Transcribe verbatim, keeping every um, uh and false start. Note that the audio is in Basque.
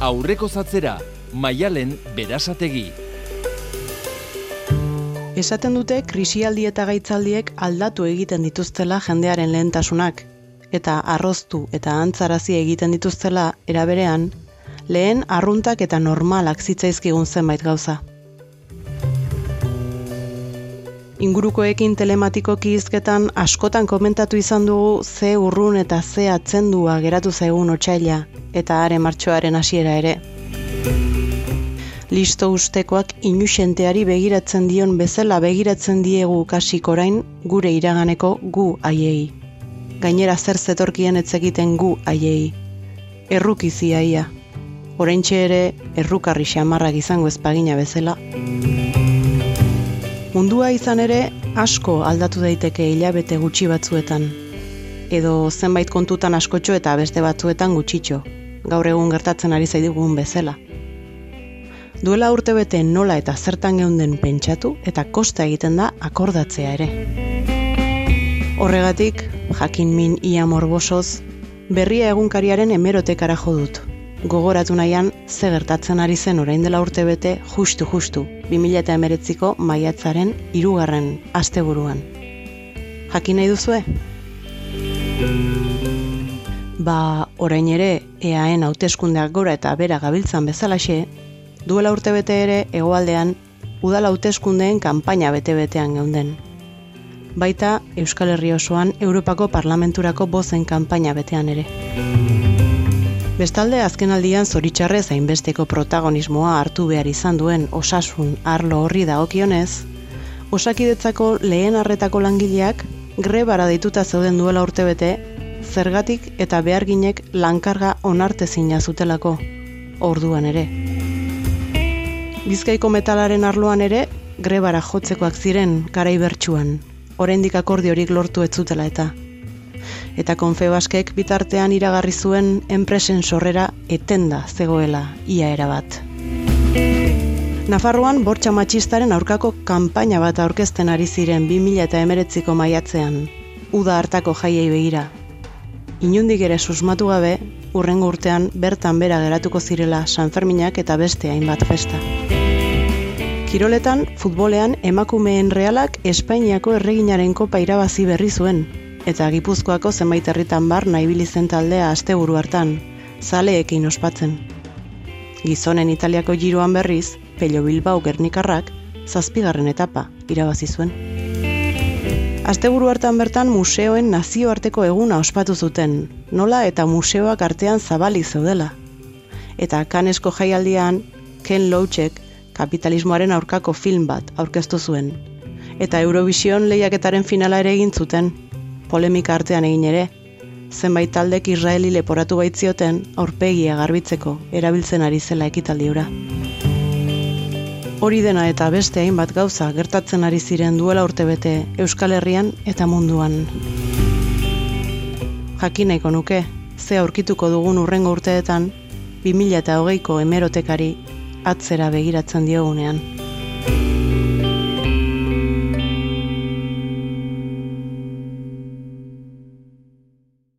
Aurreko zatzera, Maialen Berasategi. Esaten dute krisialdi eta gaitzaldiek aldatu egiten dituztela jendearen lehentasunak, eta arroztu eta antzarazi egiten dituztela eraberean, lehen arruntak eta normalak zitzaizkigun zenbait gauza. Ingurukoekin telematikoki hizketan askotan komentatu izan dugu ze urrun eta ze atzendua geratu zaigun otsaila eta haren martxoaren hasiera ere. Listo ustekoak inuxenteari begiratzen dion bezala begiratzen diegu kasik orain gure iraganeko gu haiei. Gainera zer zetorkien etzekiten gu haiei. Errukizi haia. Oraintxe ere errukarri xamarrak izango ezpagina bezala. Mundua izan ere asko aldatu daiteke hilabete gutxi batzuetan. Edo zenbait kontutan askotxo eta beste batzuetan gutxitxo. Gaur egun gertatzen ari zaidigun bezala. Duela urtebete nola eta zertan geunden pentsatu eta kosta egiten da akordatzea ere. Horregatik, jakin min ia morbosoz, berria egunkariaren hemerotekara jo dut. Gogoratu nahian ze gertatzen ari zen orain dela urtebete justu-justu, bi mila hemeretziko maiatzaren hirugarren asteburuan. Jakin nahi duzue? Ba, orain ere, E A en hauteskundeak gora eta bera gabiltzan bezalaxe, duela urtebete ere hegoaldean udal hauteskundeen kanpaina bete-betean geunden. Baita Euskal Herri osoan Europako Parlamenturako bozen kanpaina betean ere. Bestalde azkenaldian zoritxarrez hainbesteko protagonismoa hartu behar izan duen osasun arlo horri dagokionez, Osakidetzako lehen arretako langileak grebara deituta zeuden duela urtebete, zergatik eta beharginek lankarga onartezina zutelako, orduan ere. Bizkaiko metalaren arloan ere, grebara jotzekoak ziren garai bertsuan, oraindik akordiorik lortu ez zutela eta. Eta Konfebaskek bitartean iragarri zuen enpresen sorrera etenda zegoela ia erabat. Nafarroan bortxa matxistaren aurkako kanpaina bat aurkezten ari ziren bi mila hemeretziko maiatzean, uda hartako jaiei begira. Inundik ere susmatu gabe, hurrengo urtean bertan bera geratuko zirela Sanferminak eta beste hainbat festa. Kiroletan, futbolean emakumeen Realak Espainiako erreginaren kopa irabazi berri zuen, eta Gipuzkoako zenbait herritan barna ibili zen taldea asteburu hartan, zaleekin ospatzen. Gizonen Italiako Giroan berriz, Pello Bilbao Gernikarrak zazpigarren etapa irabazi zuen. Asteburu hartan bertan museoen nazioarteko eguna ospatu zuten, nola eta museoak artean zabalik zeudela. Eta Cannesko jaialdian, Ken Loachek kapitalismoaren aurkako film bat aurkeztu zuen. Eta Eurovision lehiaketaren finala ere egin zuten, polemika artean egin ere, zenbait taldek Israeli leporatu baitzioten aurpegia garbitzeko erabiltzen ari zela ekitaldi hura. Hori dena eta beste hainbat gauza gertatzen ari ziren duela urtebete Euskal Herrian eta munduan. Jakin nahiko nuke, ze aurkituko dugun hurrengo urteetan, bi mila hogeiko hemerotekari atzera begiratzen diogunean.